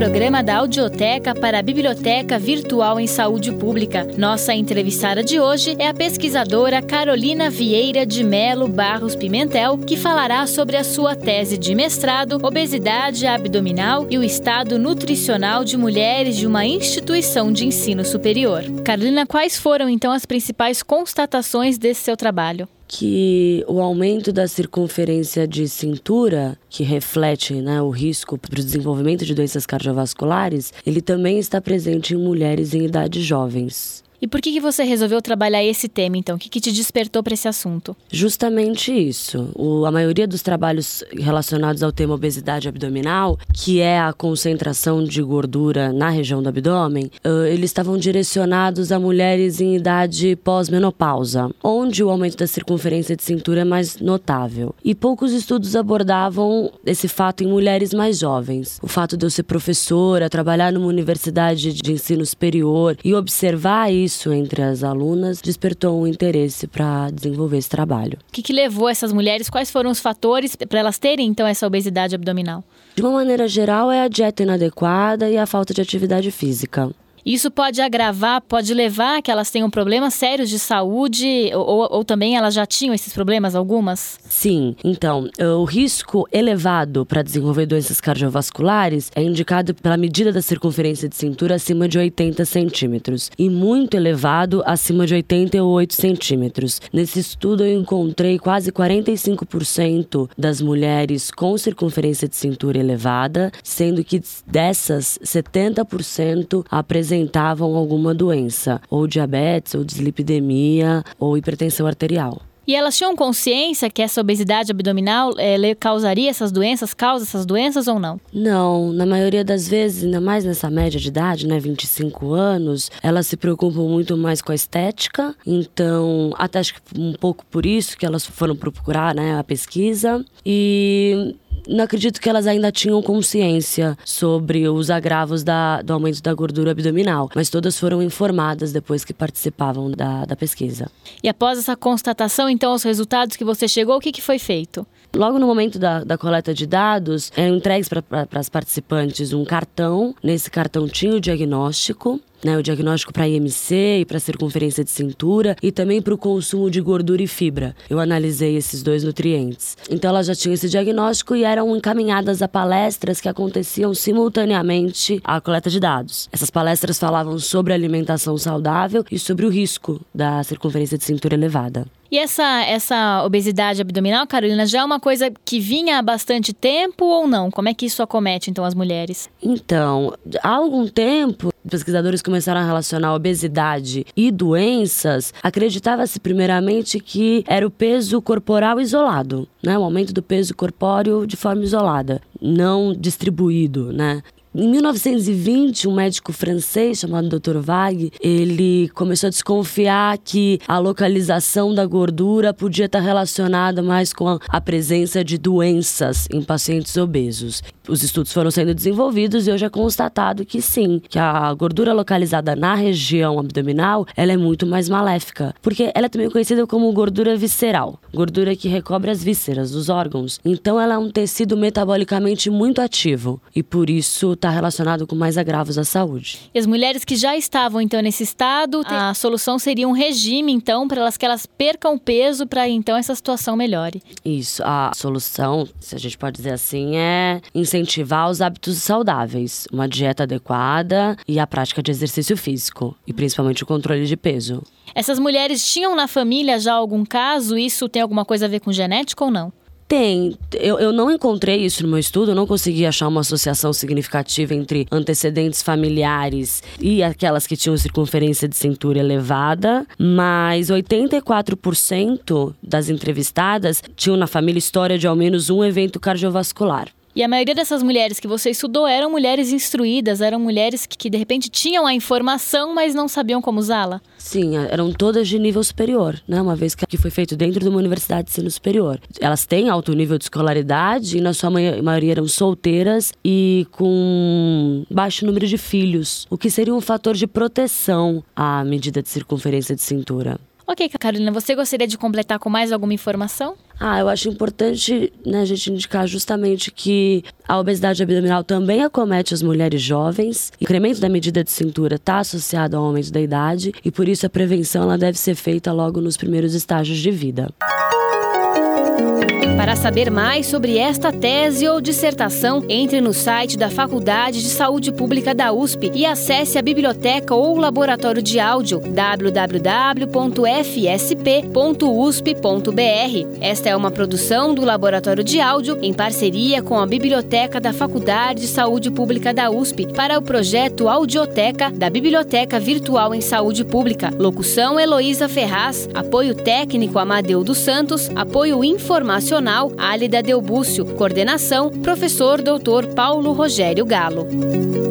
programa da Audioteca para a Biblioteca Virtual em Saúde Pública. Nossa entrevistada de hoje é a pesquisadora Carolina Vieira de Melo Barros Pimentel, que falará sobre a sua tese de mestrado, obesidade abdominal e o estado nutricional de mulheres de uma instituição de ensino superior. Carolina, quais foram então as principais constatações desse seu trabalho? Que o aumento da circunferência de cintura, que reflete, o risco para o desenvolvimento de doenças cardiovasculares, ele também está presente em mulheres em idades jovens. E por que você resolveu trabalhar esse tema, então? O que te despertou para esse assunto? Justamente isso. A maioria dos trabalhos relacionados ao tema obesidade abdominal, que é a concentração de gordura na região do abdômen, eles estavam direcionados a mulheres em idade pós-menopausa, onde o aumento da circunferência de cintura é mais notável. E poucos estudos abordavam esse fato em mulheres mais jovens. O fato de eu ser professora, trabalhar numa universidade de ensino superior e observar isso entre as alunas despertou um interesse para desenvolver esse trabalho. O que levou essas mulheres? Quais foram os fatores para elas terem, então, essa obesidade abdominal? De uma maneira geral, é a dieta inadequada e a falta de atividade física. Isso pode agravar, pode levar a que elas tenham problemas sérios de saúde ou também elas já tinham esses problemas, algumas? Sim, então, o risco elevado para desenvolver doenças cardiovasculares é indicado pela medida da circunferência de cintura acima de 80 centímetros e muito elevado acima de 88 centímetros. Nesse estudo eu encontrei quase 45% das mulheres com circunferência de cintura elevada, sendo que dessas 70% apresentavam alguma doença, ou diabetes, ou dislipidemia, ou hipertensão arterial. E elas tinham consciência que essa obesidade abdominal causaria essas doenças, causa essas doenças ou não? Não, na maioria das vezes, ainda mais nessa média de idade, 25 anos, elas se preocupam muito mais com a estética, então, até acho que um pouco por isso que elas foram procurar, a pesquisa, e não acredito que elas ainda tinham consciência sobre os agravos do aumento da gordura abdominal, mas todas foram informadas depois que participavam da pesquisa. E após essa constatação, então, os resultados que você chegou, o que foi feito? Logo no momento da coleta de dados, eram entregues para as participantes um cartão. Nesse cartão tinha o diagnóstico, o diagnóstico para IMC e para circunferência de cintura e também para o consumo de gordura e fibra. Eu analisei esses dois nutrientes. Então elas já tinham esse diagnóstico e eram encaminhadas a palestras que aconteciam simultaneamente à coleta de dados. Essas palestras falavam sobre alimentação saudável e sobre o risco da circunferência de cintura elevada. E essa obesidade abdominal, Carolina, já é uma coisa que vinha há bastante tempo ou não? Como é que isso acomete, então, as mulheres? Então, há algum tempo, pesquisadores começaram a relacionar obesidade e doenças. Acreditava-se primeiramente que era o peso corporal isolado, o aumento do peso corpóreo de forma isolada, não distribuído, Em 1920, um médico francês chamado Dr. Vague, ele começou a desconfiar que a localização da gordura podia estar relacionada mais com a presença de doenças em pacientes obesos. Os estudos foram sendo desenvolvidos e hoje é constatado que sim, que a gordura localizada na região abdominal, ela é muito mais maléfica, porque ela é também conhecida como gordura visceral, gordura que recobre as vísceras, os órgãos. Então ela é um tecido metabolicamente muito ativo e por isso está relacionado com mais agravos à saúde. E as mulheres que já estavam, então, nesse estado, a solução seria um regime, então, para que elas percam peso para, então, essa situação melhore. Isso, a solução, se a gente pode dizer assim, é incentivar os hábitos saudáveis, uma dieta adequada e a prática de exercício físico, e principalmente o controle de peso. Essas mulheres tinham na família já algum caso? Isso tem alguma coisa a ver com genética ou não? Tem. Eu não encontrei isso no meu estudo, eu não consegui achar uma associação significativa entre antecedentes familiares e aquelas que tinham circunferência de cintura elevada, mas 84% das entrevistadas tinham na família história de ao menos um evento cardiovascular. E a maioria dessas mulheres que você estudou eram mulheres instruídas, eram mulheres que de repente tinham a informação, mas não sabiam como usá-la? Sim, eram todas de nível superior, uma vez que foi feito dentro de uma universidade de ensino superior. Elas têm alto nível de escolaridade e na sua maioria eram solteiras e com baixo número de filhos, o que seria um fator de proteção à medida de circunferência de cintura. Ok, Carolina, você gostaria de completar com mais alguma informação? Eu acho importante, a gente indicar justamente que a obesidade abdominal também acomete as mulheres jovens. O incremento da medida de cintura está associado ao aumento da idade e, por isso, a prevenção ela deve ser feita logo nos primeiros estágios de vida. Para saber mais sobre esta tese ou dissertação, entre no site da Faculdade de Saúde Pública da USP e acesse a biblioteca ou laboratório de áudio www.fsp.usp.br. Esta é uma produção do Laboratório de Áudio em parceria com a Biblioteca da Faculdade de Saúde Pública da USP para o projeto Audioteca da Biblioteca Virtual em Saúde Pública. Locução Heloísa Ferraz, apoio técnico Amadeu dos Santos, apoio informacional Álida Delbúcio, coordenação, professor Dr. Paulo Rogério Galo.